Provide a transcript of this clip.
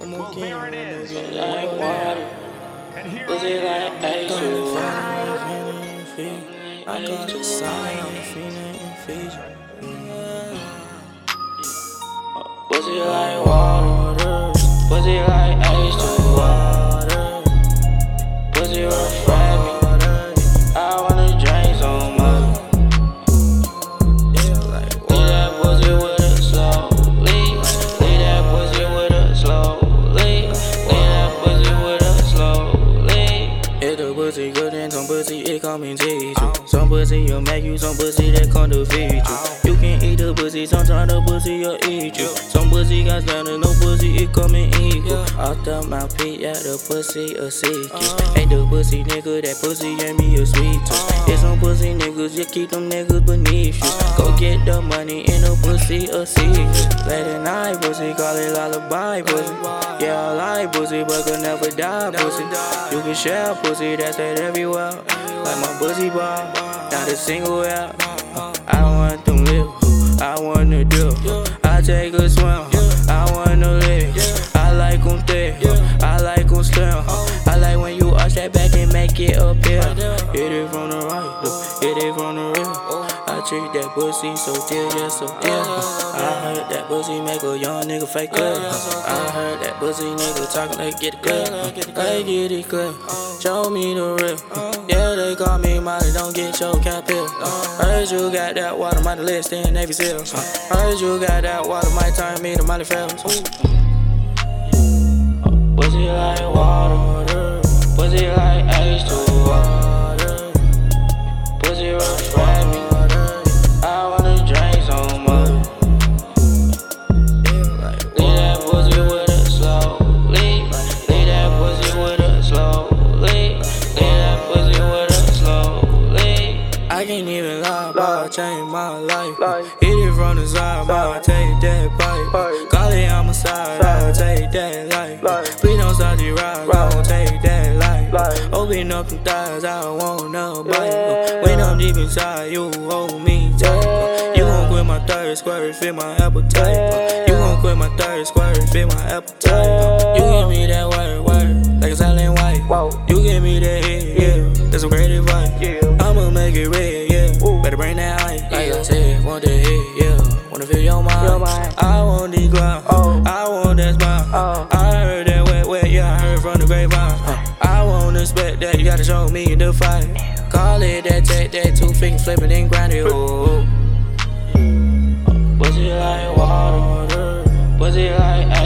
Well, there it is. Like water, pussy like ice. I got a sign, I'm feeling in Fiji. Pussy like water, pussy like ice to water. Pussy refract me, I wanna drink so much. Leave that pussy with her slowly. Leave that pussy with her slowly. Leave that pussy with her slowly. If the pussy good, then some pussy it come and teach you. Some pussy will make you, some pussy that come to feed you. You can eat the pussy, sometimes the pussy will eat you. Some pussy got standard, no pussy it come and equal. Off the mouthpiece, yeah, the pussy a seek you. Ain't the pussy nigga, that pussy ain't me a sweet tooth. It's some pussy niggas, you keep them niggas beneath you. Go get the money in the pussy a secret. Late at night pussy, call it lullaby pussy. Yeah, I like pussy, but could never die pussy. You can share pussy, that's that everywhere. Like my pussy bar, not a single out. I want them live, I wanna do. I take a swim, I wanna live. I like them thick, I like them slim. I like when you arch that back and make it up here. Hit it from the right, hit it from the rear. I treat that pussy so dear, yeah, so dear. I heard that pussy make a young nigga fake good. I heard that pussy nigga talking like get it good. Like get it good, show me the real. Yeah, they call me Molly, don't get your cap here. Heard you got that water, might list in Navy SEALs. Heard you got that water, might turn me to Molly Fells. Pussy like water, pussy like ice to water. Pussy refract me, I wanna drink so much. Leave that pussy with her slowly. Leave that pussy with her slowly. Leave that pussy with her slowly. I can't even lie, but I changed my life. Hit it from the side, but I take that pipe. Call it homicide, I'll take that life. Please don't start the ride, I won't take that life. Open up them thighs, I wanna bite. When I'm deep inside, you hold me tight. You gon' quit my third squirt, fit my appetite. You gon' quit my third squirt, fit my appetite. You give me that word, like a silent white. You give me that head, yeah, that's some great advice. I'ma make it red, yeah, better bring that ice. Like I said, want the head, yeah, wanna feel your mind. I want the glide, I want that smile. I heard that wet, yeah, I heard from the grapevine. I won't expect that, you gotta show me the fight. Call it that, take that, 2 fingers flipping and grind it, oh. Pussy like water, pussy like ice.